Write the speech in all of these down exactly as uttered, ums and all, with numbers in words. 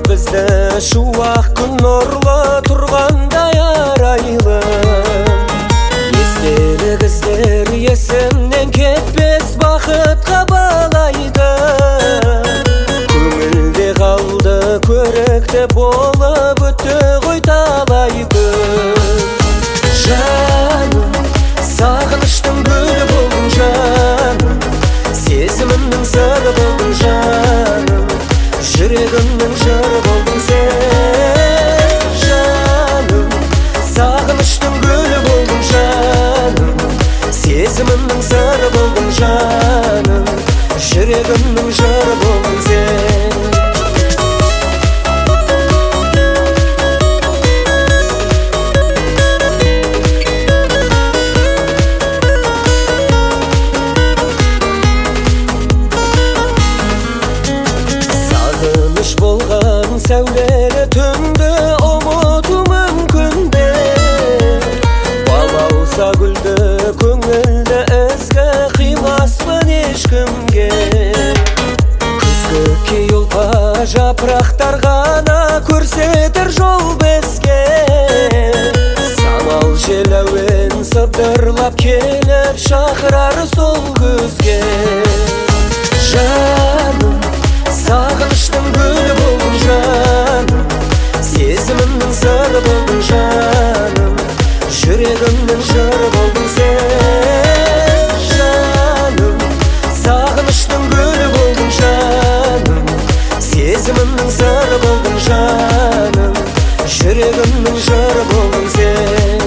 бізді шуақ күн нұрлы тұрғандай арайлы. Естелік іздер есімнен кетпес бақытқа балайды. Көңілде қалды көрікті болып өтті ғой талай күн. Жаным, сағыныштың гүлі болдың жаным, сезімімнің сыры болдың жаным, жүрегімнің жыры болдың сен. Жаным, сағыныштың гүлі болдың жаным, сезімімнің сыры болдың жаным, жүрегімнің жыры болдың сен. Сағыныш болған сәулелі түнді ұмыту мүмкін бе? Балауса гүлді көңілді ізгі қимаспын ешкімге. Күзгі кей ұлпа жапырақтар ғана көрсетер жол бізге. Самал жел әуен сыбдырлап келіп шақырар сол күзге. Жаным, сағыныштың гүлі болдың жаным, сезімімнің сыры болдың жаным, жүрегімнің жыры болдың сен. Жаным, сағыныштың гүлі болдың жаным, сезімімнің сыры болдың жаным, жүрегімнің жыры болдың сен.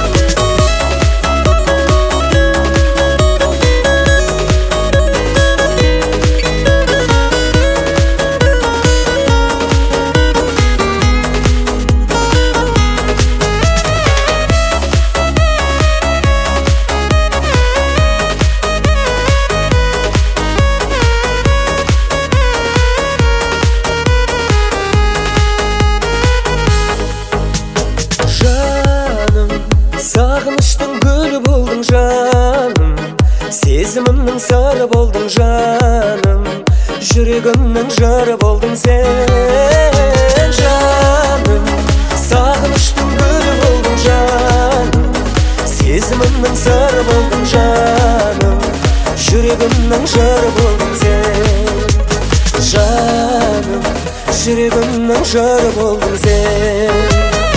Сағыныштың гүлі болдың жаным, сезімімнің сыры болдың жаным, жүрегімнің жыры болдың сен. Жаным, сағыныштың гүлі болдың жаным, сезімімнің сыры болдың жаным, жүрегімнің жыры болдың сен. Жаным, жүрегімнің жыры болдың сен.